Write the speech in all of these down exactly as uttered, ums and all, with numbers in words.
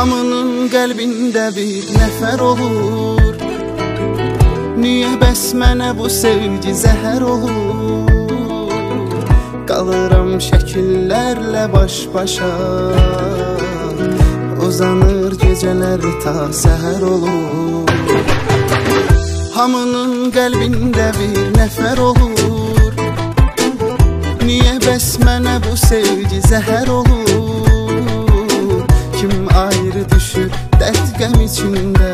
Hamının qəlbində bir nəfər olur. Niyə bəs mənə bu sevgi zəhər olur? Qalıram şəkillərlə baş-başa, uzanır gecələr ta səhər olur. Hamının qəlbində bir nəfər olur. Niyə bəs mənə bu sevgi zəhər olur? Kim ayrı düşür dərd qəm içində,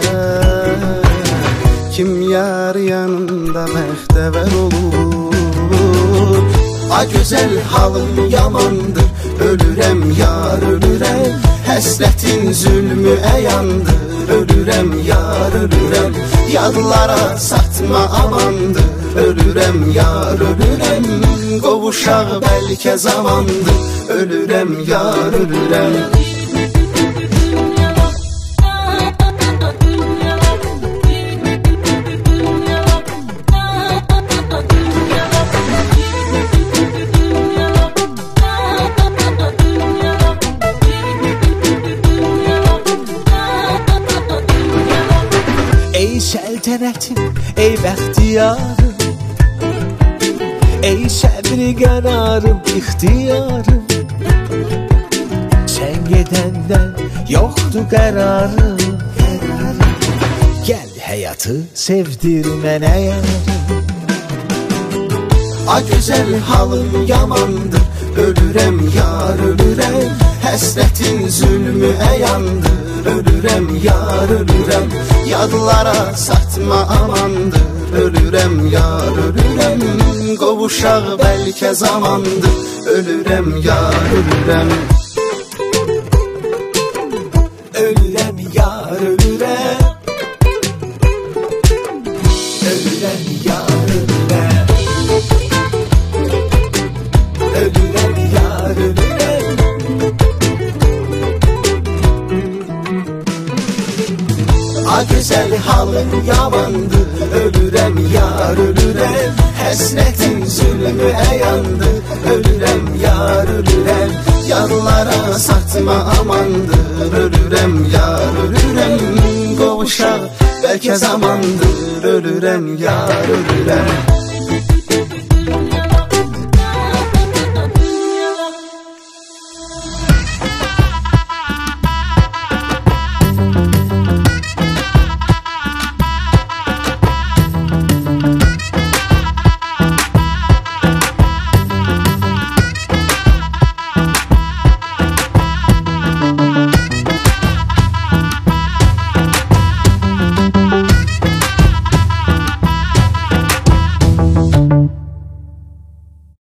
kim yar yanında bəxtəvər olur. A gözəl halım yamandır, ölürəm yar ölürəm. Həsrətin zülmü əyandır, ölürəm yar ölürəm. Yadlara satma amandır, ölürəm yar ölürəm. Qovuşaq bəlkə zamandır, ölürəm yar ölürəm. Ey səltənətim, ey bəxtiyarım, ey səbri qənarım, ixtiyarım. Sən gedəndən yoxdur qərarım, qərarım. Gəl həyatı sevdir mənə yarım. A gözəl halım yamandır, ölürəm yar ölürəm. Həsrətin zülmü əyandır, ölürəm yar ölürəm. Yadlara satma amandır, ölürəm yar ölürəm. Qovuşaq bəlkə zamandır, ölürəm yar ölürəm. Ölürəm yar ölürəm, ölürəm yar ölürəm, ölürəm yar ölürəm. A gözəl halım yamandır, ölürəm yar ölürəm. Həsrətin zülmü əyandır, ölürəm yar ölürəm. Yadlara satma amandır, ölürəm yar ölürəm. Qovuşaq bəlkə zamandır, ölürəm yar ölürəm.